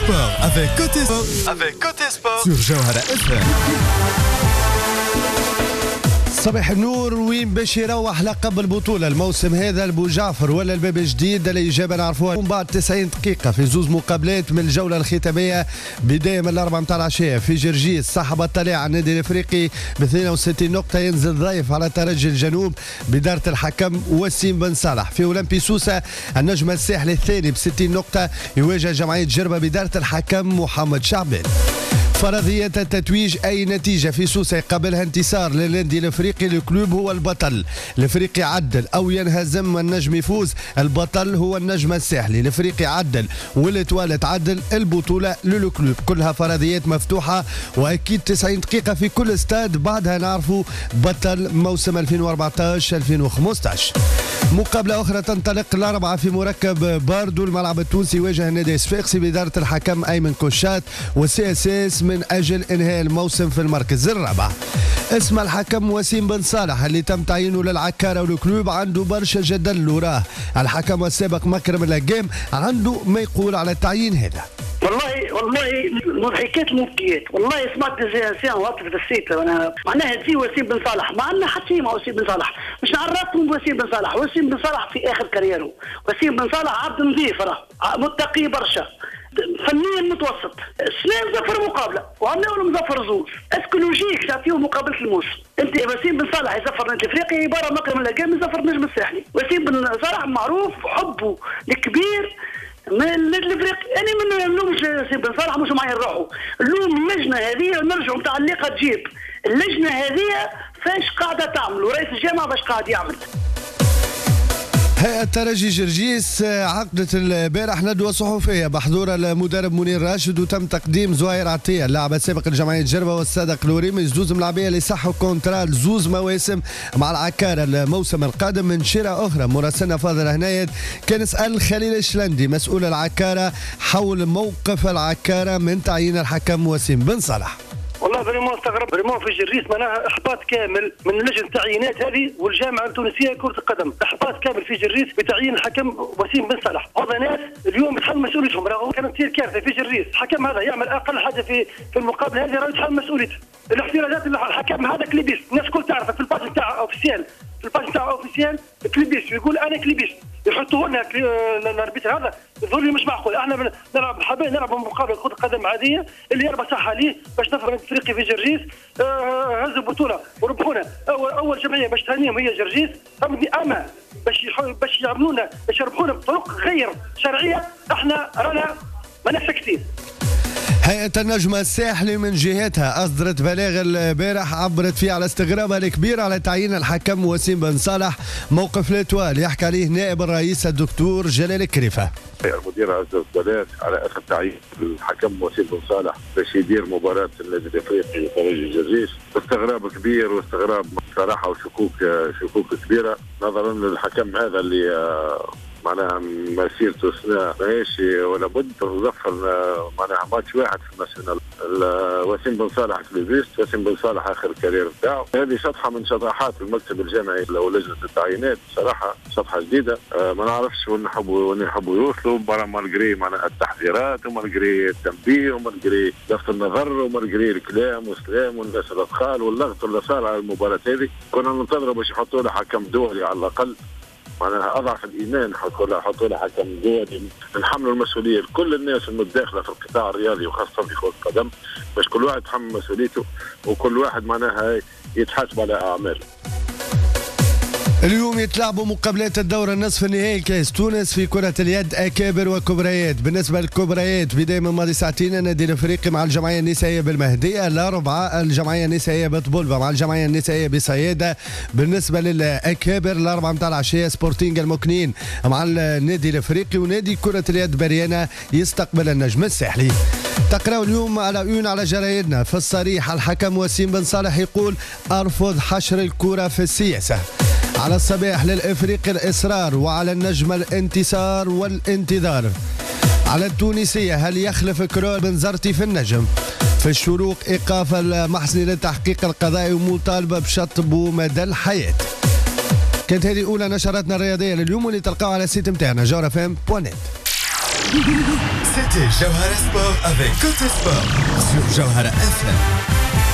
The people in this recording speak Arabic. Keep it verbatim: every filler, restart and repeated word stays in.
sport avec Côté Sport, avec Côté Sport sur Jawhara اف ام. صباح النور. وين باش يروح لقب البطولة الموسم هذا البو جعفر ولا الباب الجديد؟ الإجابة نعرفوها من بعد تسعين دقيقة في زوز مقابلات من الجولة الختامية، بداية من الأربعة متاع العشية في جرجيس. صاحب الطليعة على النادي الإفريقي ب اثنين وستين نقطة، ينزل ضيف على ترجي الجنوب بدارة الحكم وسيم بن صالح. في أولمبي سوسة النجم الساحلي الثاني ب ستين نقطة يواجه جمعية جربة بدارة الحكم محمد شعبان. فرضية التتويج أي نتيجة في سوسة يقابلها انتصار للنادي الافريقي. الكلوب هو البطل، الافريقي عدل او ينهزم والنجم يفوز. البطل هو النجم الساحلي، الافريقي عدل والتوالة عدل، البطولة للكلوب. كلها فرضيات مفتوحة واكيد تسعين دقيقة في كل استاد، بعدها نعرفوا بطل موسم ألفين وأربعطاش ألفين وخمسطاش. مقابلة أخرى تنطلق الأربعة في مركب باردو. الملعب التونسي يواجه النادي الصفاقسي بإدارة الحكم أيمن كوشات والسي اس اس من أجل إنهاء الموسم في المركز الرابع. اسم الحكم وسيم بن صالح اللي تم تعيينه للعكارة والكلوب عنده برشا جدل وراه. الحكم السابق مكرم الهجام عنده ما يقول على التعيين هذا. والله والله مضحكات المبكيات. والله سمعت سيان وقت في السيت انا معناها تجي وسيم بن صالح، ما عندنا حتى شيء مع وسيم بن صالح، مش نعرفكم بوسيم بن صالح. وسيم بن صالح في اخر كاريره، وسيم بن صالح عبد نظيف راه متقي برشا، فنيا متوسط. سلام زفر مقابله وعملنا له مزفر زوز. اسكو لوجيك تعطيه مقابله الموسم؟ انت وسيم بن صالح يزفر النادي الافريقي عباره مكرم الهجام يزفر النجم الساحلي. وسيم بن صالح معروف حبه الكبير من الافريقي. انا ما نلومش سيم بن صالح، مش معايا نروحوا نلوم اللجنه هذه ونرجعوا نتاع اللقه تجيب. اللجنه هذه فاش قاعده تعمل ورئيس الجامعه باش قاعد يعمل. هيئة ترجي جرجيس عقدت البارح ندوة صحفية بحضور المدرب منير راشد، وتم تقديم زهير عطية اللاعب السابق لجمعية جربة والصادق لوريمي زوز ملاعبية اللي صحوا كونترا زوز مواسم مع العكارة الموسم القادم. من شيرة أخرى مراسلنا فاضل هنايد كان سأل خليل الشلندي مسؤول العكارة حول موقف العكارة من تعيين الحكم وسيم بن صالح. والله فريمون استغرب فريمون في جريس، معناها احباط كامل من لجنه التعيينات هذه والجامعه التونسيه لكره القدم. احباط كامل في جريس بتعيين الحكم وسيم بن صالح. هذا ناس اليوم يتحمل مسؤوليتهم، راهو كانت تصير كارثه في جريس. الحكم هذا يعمل اقل حاجه في في المقابله هذه، راهو يتحمل مسؤوليته. الاحترازات الحكم هذا كليبيست، الناس الكل تعرف في الباج نتاع اوفيسيال، في الباج نتاع اوفيسيال كليبيست، ويقول انا كليبيست. يحطوا لنا الاربيتر هذا يظهر لي مش معقول. احنا نلعب حابين نلعب مقابله كره قدم عاديه اللي يربى صح عليه باش نفرض الافريقي في جرجيس. آه هزوا البطوله وربحونا. اول اول جمعيه باش تهنيهم هي جرجيس، اما باش باش يعملونا باش يربحونا بطرق غير شرعيه احنا رانا ما ساكتين. هيئة النجم الساحلي من جهتها أصدرت بلاغ البارح عبرت فيه على استغرابها الكبير على تعيين الحكم وسيم بن صالح. موقف الاتوال يحكي عليه نائب الرئيس الدكتور جلال الكريفة. المدير أصدر بلاغ على أثر تعيين الحكم وسيم بن صالح باش يدير مباراة النادي الافريقي وترجي جرجيس. استغراب كبير واستغراب صراحة وشكوك شكوك كبيرة نظرا للحكم هذا اللي معناها مسيرته سنة ماشي ولا بد تظفر معناها ماتش واحد في الناسيونال. وسيم بن صالح كليبيست، وسيم بن صالح اخر الكارير بتاعه. هذه شطحه من شطحات المكتب الجامعي او لجنه التعيينات، صراحه شطحه جديده. أه ما نعرفش وين نحبوا وين يحبوا يوصلوا، برا مالجري معناها التحذيرات ومالجري التنبيه ومالجري لفت النظر ومالجري الكلام والسلام والناس الادخال واللغط اللي صار على المباراه هذه. كنا ننتظروا باش يحطوا له حكم دولي على الاقل، معناها اضعف الايمان حطوا له حطوا له حكم دولي نحملوا المسؤوليه لكل الناس المتداخله في القطاع الرياضي وخاصه في كره القدم، باش كل واحد يتحمل مسؤوليته وكل واحد معناها يتحاسب على اعماله. اليوم يتلعبوا مقابلات الدورة النصف النهائي كأس تونس في كرة اليد أكابر وكبريات. بالنسبة للكبريات بداية من ماضي ساعتين النادي الافريقي مع الجمعية النسائية بالمهدية، الأربعة الجمعية النسائية بطبولبة مع الجمعية النسائية بصيادة. بالنسبة للأكابر الأربعة متاع العشية سبورتينج المكنين مع النادي الافريقي، ونادي كرة اليد بريانة يستقبل النجم الساحلي. تقرأوا اليوم على عيون على جرايدنا في الصريح الحكم وسيم بن صالح يقول أرفض حشر الكرة في السياسة. على الصباح للإفريقي الإصرار، وعلى النجم الانتصار والانتظار. على التونسية هل يخلف كرول بن زرتي في النجم؟ في الشروق إيقاف المحسني للتحقيق القضائي ومطالبة بشطبه مدى الحياة. كانت هذه أولى نشراتنا الرياضية لليوم واللي تلقاوها على السيت متاعنا جوهرة اف ام دوت نت. C'était Jawhara Sport avec Côté Sport sur Jawhara F M.